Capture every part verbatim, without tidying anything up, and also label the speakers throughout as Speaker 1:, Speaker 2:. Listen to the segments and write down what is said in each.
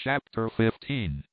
Speaker 1: Chapter fifteen.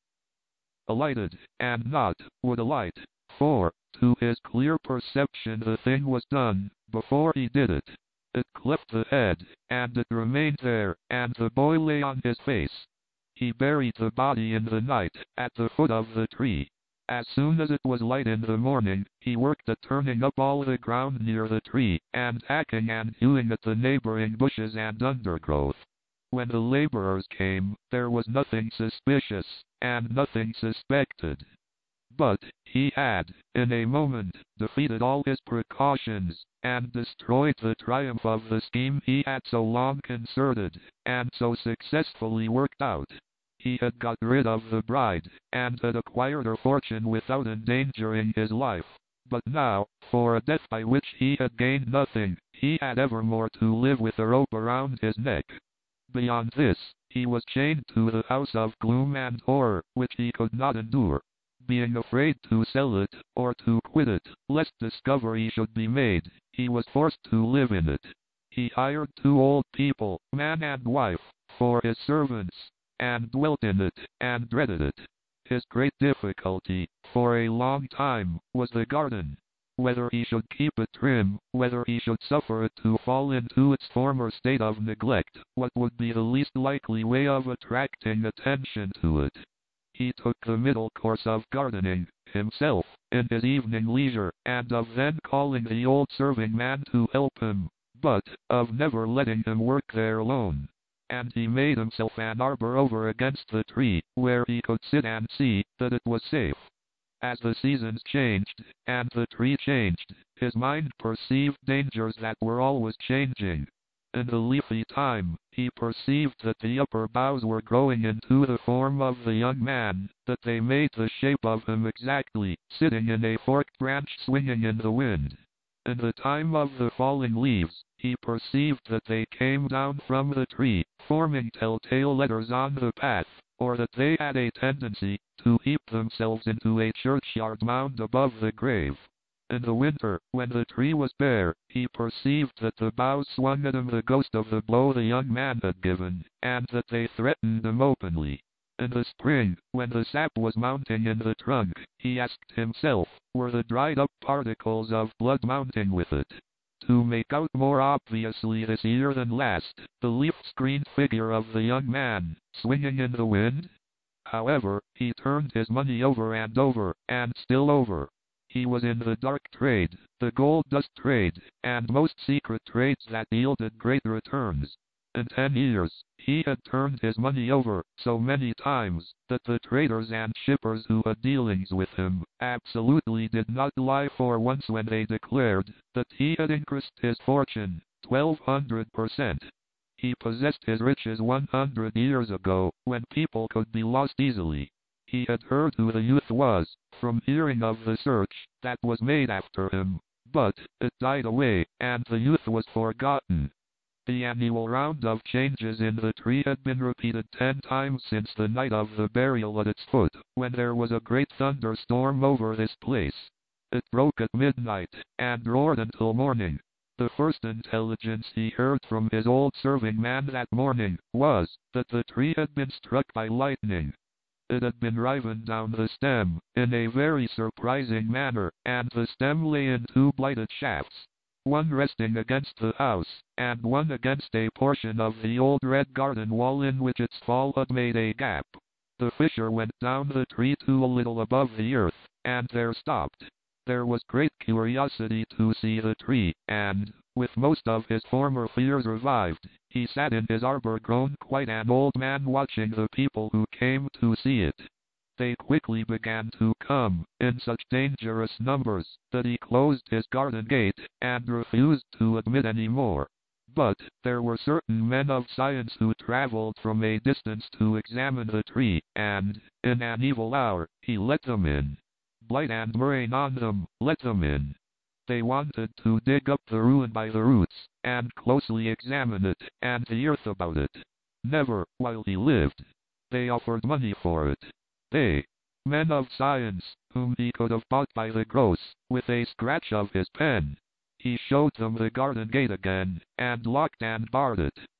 Speaker 1: Alighted, and not, would alight, for, to his clear perception the thing was done, before he did it. It cleft the head, and it remained there, and the boy lay on his face. He buried the body in the night, at the foot of the tree. As soon as it was light in the morning, he worked at turning up all the ground near the tree, and hacking and hewing at the neighboring bushes and undergrowth. When the laborers came, there was nothing suspicious, and nothing suspected. But he had, in a moment, defeated all his precautions, and destroyed the triumph of the scheme he had so long concerted, and so successfully worked out. He had got rid of the bride, and had acquired her fortune without endangering his life. But now, for a death by which he had gained nothing, he had evermore to live with a rope around his neck. Beyond this, he was chained to the house of gloom and horror, which he could not endure. Being afraid to sell it, or to quit it, lest discovery should be made, he was forced to live in it. He hired two old people, man and wife, for his servants, and dwelt in it, and dreaded it. His great difficulty, for a long time, was the garden. Whether he should keep it trim, whether he should suffer it to fall into its former state of neglect, what would be the least likely way of attracting attention to it. He took the middle course of gardening, himself, in his evening leisure, and of then calling the old serving man to help him, but of never letting him work there alone. And he made himself an arbor over against the tree, where he could sit and see that it was safe. As the seasons changed, and the tree changed, his mind perceived dangers that were always changing. In the leafy time, he perceived that the upper boughs were growing into the form of the young man, that they made the shape of him exactly, sitting in a forked branch swinging in the wind. In the time of the falling leaves, he perceived that they came down from the tree, forming telltale letters on the path, or that they had a tendency to heap themselves into a churchyard mound above the grave. In the winter, when the tree was bare, he perceived that the boughs swung at him the ghost of the blow the young man had given, and that they threatened him openly. In the spring, when the sap was mounting in the trunk, he asked himself, were the dried-up particles of blood mounting with it? To make out more obviously this year than last, the leaf-screened figure of the young man, swinging in the wind? However, he turned his money over and over, and still over. He was in the dark trade, the gold dust trade, and most secret trades that yielded great returns. In ten years, he had turned his money over so many times that the traders and shippers who had dealings with him absolutely did not lie for once when they declared that he had increased his fortune twelve hundred per cent. He possessed his riches one hundred years ago, when people could be lost easily. He had heard who the youth was, from hearing of the search that was made after him, but it died away, and the youth was forgotten. The annual round of changes in the tree had been repeated ten times since the night of the burial at its foot, when there was a great thunderstorm over this place. It broke at midnight, and roared until morning. The first intelligence he heard from his old serving man that morning was that the tree had been struck by lightning. It had been riven down the stem, in a very surprising manner, and the stem lay in two blighted shafts, one resting against the house, and one against a portion of the old red garden wall in which its fall had made a gap. The fissure went down the tree to a little above the earth, and there stopped. There was great curiosity to see the tree, and, with most of his former fears revived, he sat in his arbor grown quite an old man watching the people who came to see it. They quickly began to come, in such dangerous numbers, that he closed his garden gate, and refused to admit any more. But there were certain men of science who traveled from a distance to examine the tree, and, in an evil hour, he let them in. Blight and murrain on them, let them in. They wanted to dig up the ruin by the roots, and closely examine it, and the earth about it. Never, while he lived. They offered money for it. They, men of science, whom he could have bought by the gross, with a scratch of his pen. He showed them the garden gate again, and locked and barred it.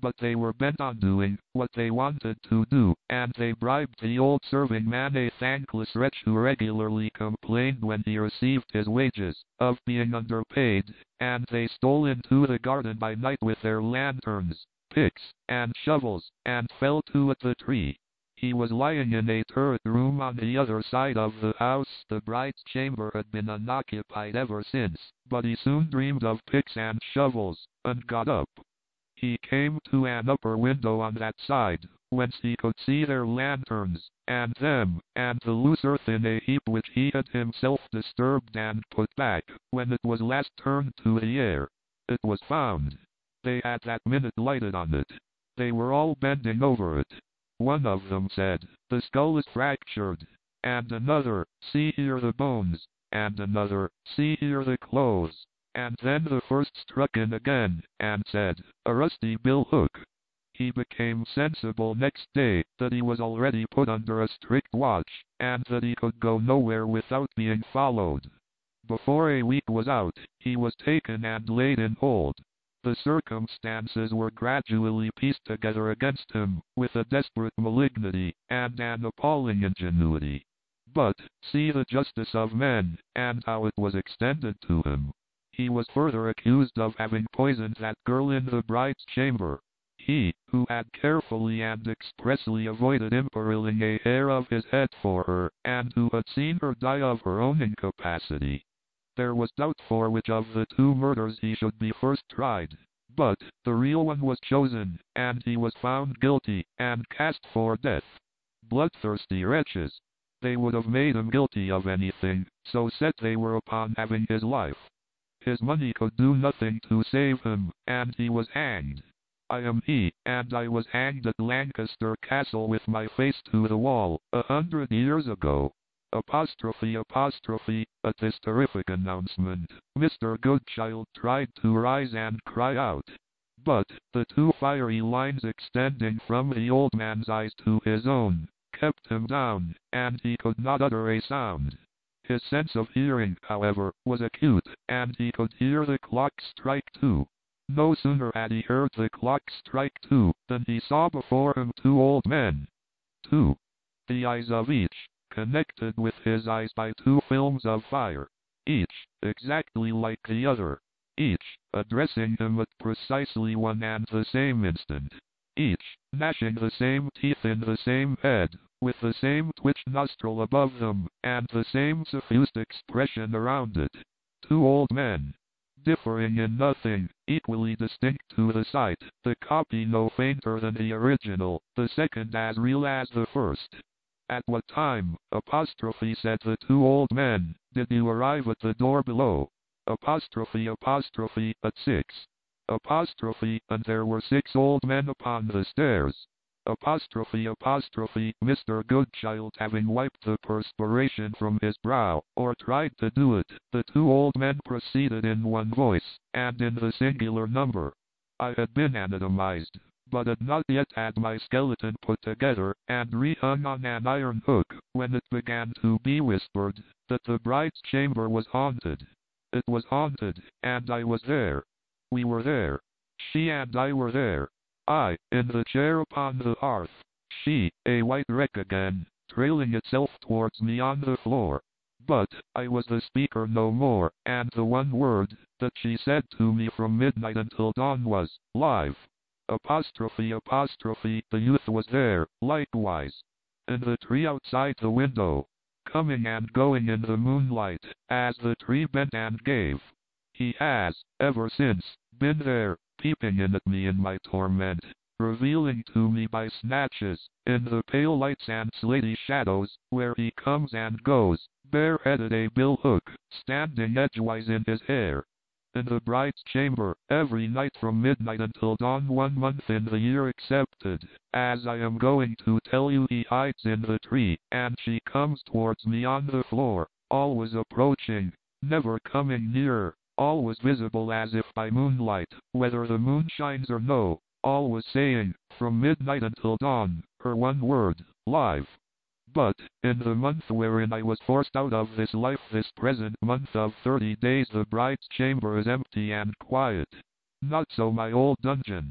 Speaker 1: but they were bent on doing what they wanted to do, and they bribed the old serving man, a thankless wretch who regularly complained when he received his wages, of being underpaid, and they stole into the garden by night with their lanterns, picks, and shovels, and fell to at the tree. He was lying in a turret room on the other side of the house. The bride's chamber had been unoccupied ever since, but he soon dreamed of picks and shovels, and got up. He came to an upper window on that side, whence he could see their lanterns, and them, and the loose earth in a heap which he had himself disturbed and put back, when it was last turned to the air. It was found. They had that minute lighted on it. They were all bending over it. One of them said, "The skull is fractured," and another, "See here the bones," and another, "See here the clothes." And then the first struck in again, and said, "A rusty bill hook." He became sensible next day that he was already put under a strict watch, and that he could go nowhere without being followed. Before a week was out, he was taken and laid in hold. The circumstances were gradually pieced together against him, with a desperate malignity, and an appalling ingenuity. But, see the justice of men, and how it was extended to him. He was further accused of having poisoned that girl in the bride's chamber. He, who had carefully and expressly avoided imperiling a hair of his head for her, and who had seen her die of her own incapacity. There was doubt for which of the two murders he should be first tried, but the real one was chosen, and he was found guilty, and cast for death. Bloodthirsty wretches! They would have made him guilty of anything, so set they were upon having his life. His money could do nothing to save him, and he was hanged. I am he, and I was hanged at Lancaster Castle with my face to the wall, a hundred years ago. Apostrophe apostrophe. At this terrific announcement, Mister Goodchild tried to rise and cry out. But, the two fiery lines extending from the old man's eyes to his own, kept him down, and he could not utter a sound. His sense of hearing, however, was acute, and he could hear the clock strike two. No sooner had he heard the clock strike two, than he saw before him two old men. Two. The eyes of each, connected with his eyes by two films of fire, each exactly like the other, each addressing him at precisely one and the same instant, each gnashing the same teeth in the same head, with the same twitched nostril above them, and the same suffused expression around it. Two old men, differing in nothing, equally distinct to the sight, the copy no fainter than the original, the second as real as the first. At what time, apostrophe said the two old men, did you arrive at the door below? Apostrophe apostrophe at six. Apostrophe, and there were six old men upon the stairs. Apostrophe apostrophe, Mister Goodchild having wiped the perspiration from his brow, or tried to do it, the two old men proceeded in one voice, and in the singular number. I had been anatomized, but had not yet had my skeleton put together, and rehung on an iron hook, when it began to be whispered, that the bride's chamber was haunted. It was haunted, and I was there. We were there. She and I were there. I, in the chair upon the hearth. She, a white wreck again, trailing itself towards me on the floor. But, I was the speaker no more, and the one word, that she said to me from midnight until dawn was, live. Apostrophe apostrophe, the youth was there, likewise. In the tree outside the window, coming and going in the moonlight, as the tree bent and gave. He has, ever since, been there, peeping in at me in my torment, revealing to me by snatches, in the pale lights and slaty shadows, where he comes and goes, bareheaded, a bill hook, standing edgewise in his hair. In the bride's chamber, every night from midnight until dawn, one month in the year excepted, as I am going to tell you, he hides in the tree, and she comes towards me on the floor, always approaching, never coming nearer, always visible as if by moonlight, whether the moon shines or no, always saying, from midnight until dawn, her one word, live. But, in the month wherein I was forced out of this life, this present month of thirty days, the bride's chamber is empty and quiet. Not so my old dungeon.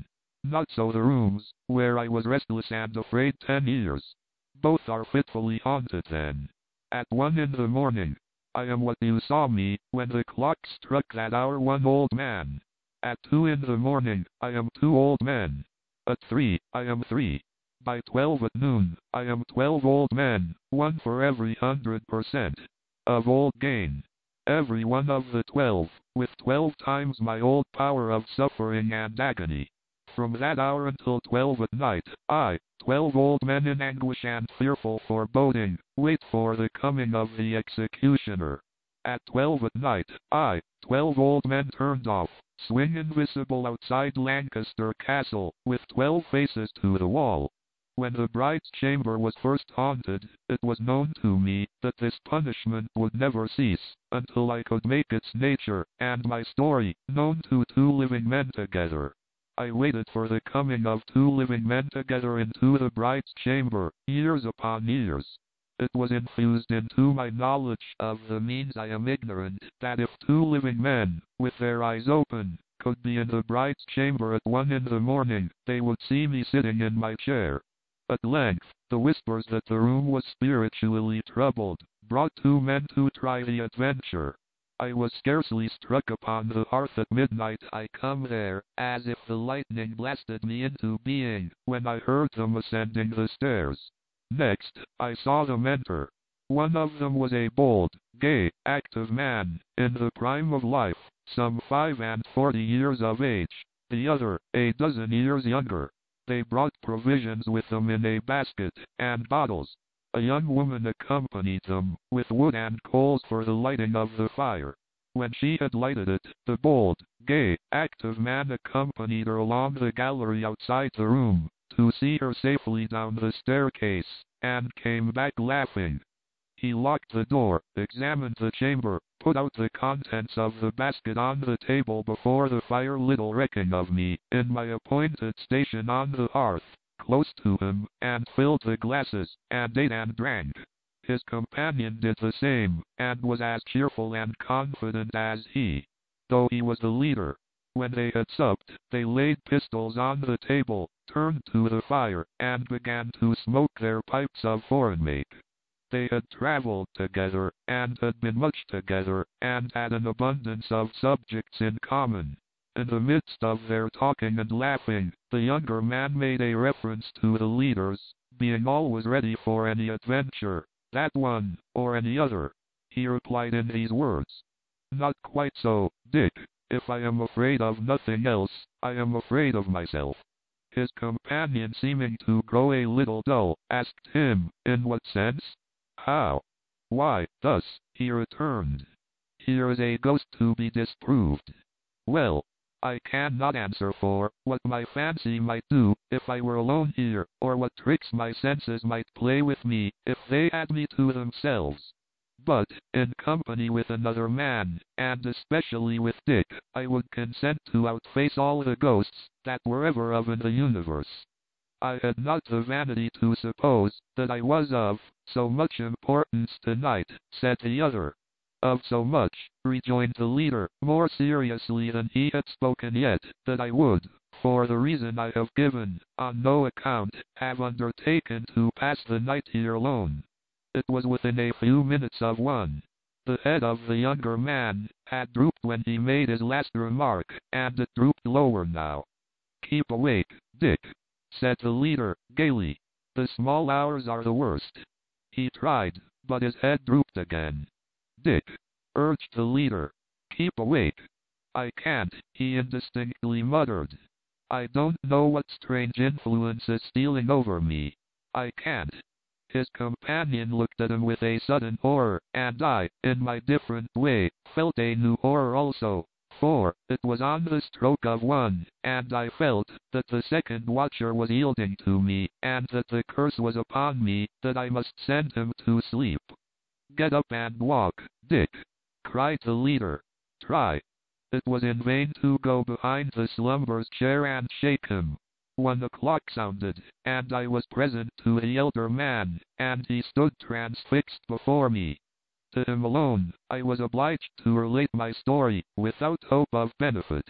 Speaker 1: Not so the rooms, where I was restless and afraid ten years. Both are fitfully haunted then. At one in the morning, I am what you saw me, when the clock struck that hour, one old man. At two in the morning, I am two old men. At three, I am three. By twelve at noon, I am twelve old men, one for every hundred percent of old gain. Every one of the twelve, with twelve times my old power of suffering and agony. From that hour until twelve at night, I, twelve old men in anguish and fearful foreboding, wait for the coming of the executioner. At twelve at night, I, twelve old men turned off, swing invisible outside Lancaster Castle, with twelve faces to the wall. When the bride's chamber was first haunted, it was known to me that this punishment would never cease, until I could make its nature, and my story, known to two living men together. I waited for the coming of two living men together into the bride's chamber, years upon years. It was infused into my knowledge of the means I am ignorant, that if two living men, with their eyes open, could be in the bride's chamber at one in the morning, they would see me sitting in my chair. At length, the whispers that the room was spiritually troubled, brought two men to try the adventure. I was scarcely struck upon the hearth at midnight, I come there, as if the lightning blasted me into being, when I heard them ascending the stairs. Next, I saw them enter. One of them was a bold, gay, active man, in the prime of life, some five and forty years of age. The other, a dozen years younger. They brought provisions with them in a basket, and bottles. A young woman accompanied them, with wood and coals for the lighting of the fire. When she had lighted it, the bold, gay, active man accompanied her along the gallery outside the room, to see her safely down the staircase, and came back laughing. He locked the door, examined the chamber, put out the contents of the basket on the table before the fire, little recking of me, in my appointed station on the hearth, close to him, and filled the glasses, and ate and drank. His companion did the same, and was as cheerful and confident as he, though he was the leader. When they had supped, they laid pistols on the table, turned to the fire, and began to smoke their pipes of foreign make. They had traveled together, and had been much together, and had an abundance of subjects in common. In the midst of their talking and laughing, the younger man made a reference to the leaders, being always ready for any adventure, that one, or any other. He replied in these words: "Not quite so, Dick. If I am afraid of nothing else, I am afraid of myself." His companion, seeming to grow a little dull, asked him, "In what sense?" "How?" "Why, thus," he returned. "Here is a ghost to be disproved." "Well, I cannot answer for what my fancy might do, if I were alone here, or what tricks my senses might play with me, if they had me to themselves. But, in company with another man, and especially with Dick, I would consent to outface all the ghosts that were ever of in the universe." "I had not the vanity to suppose that I was of so much importance tonight," said the other. "Of so much," rejoined the leader, more seriously than he had spoken yet, "that I would, for the reason I have given, on no account have undertaken to pass the night here alone." It was within a few minutes of one. The head of the younger man had drooped when he made his last remark, and it drooped lower now. "Keep awake, Dick," said the leader, gaily. "The small hours are the worst." He tried, but his head drooped again. "Dick," urged the leader, "keep awake." "I can't," he indistinctly muttered. "I don't know what strange influence is stealing over me. I can't." His companion looked at him with a sudden horror, and I, in my different way, felt a new horror also. For, it was on the stroke of one, and I felt that the second watcher was yielding to me, and that the curse was upon me, that I must send him to sleep. "Get up and walk, Dick," cried the leader. "Try." It was in vain to go behind the slumber's chair and shake him. One o'clock sounded, and I was present to the elder man, and he stood transfixed before me. To him alone, I was obliged to relate my story, without hope of benefit.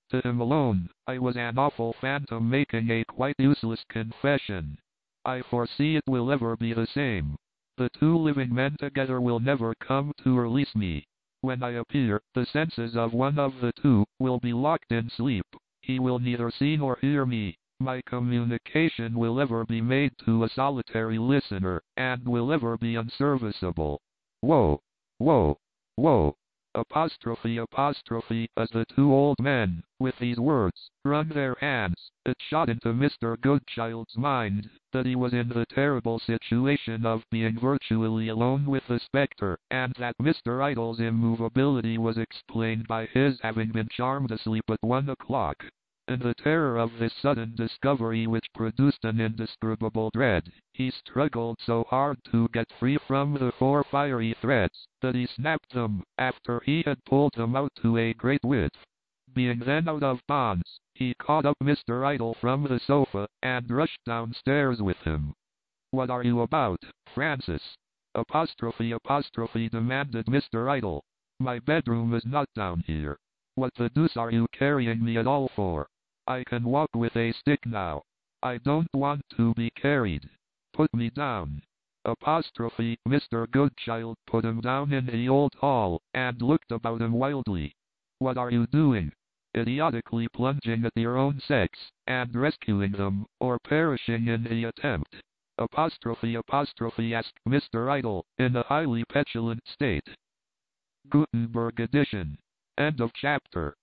Speaker 1: To him alone, I was an awful phantom making a quite useless confession. I foresee it will ever be the same. The two living men together will never come to release me. When I appear, the senses of one of the two will be locked in sleep. He will neither see nor hear me. My communication will ever be made to a solitary listener, and will ever be unserviceable. Woe! Woe! Woe! Apostrophe apostrophe as the two old men, with these words, wrung their hands, it shot into Mister Goodchild's mind that he was in the terrible situation of being virtually alone with the spectre, and that Mister Idle's immovability was explained by his having been charmed asleep at one o'clock. In the terror of this sudden discovery, which produced an indescribable dread, he struggled so hard to get free from the four fiery threads, that he snapped them, after he had pulled them out to a great width. Being then out of bonds, he caught up Mister Idle from the sofa, and rushed downstairs with him. "What are you about, Francis?" Apostrophe apostrophe demanded Mister Idle. "My bedroom is not down here. What the deuce are you carrying me at all for? I can walk with a stick now. I don't want to be carried. Put me down." Apostrophe Mister Goodchild put him down in the old hall, and looked about him wildly. "What are you doing? Idiotically plunging at your own sex, and rescuing them, or perishing in the attempt?" Apostrophe apostrophe asked Mister Idle, in a highly petulant state. Gutenberg edition. End of chapter.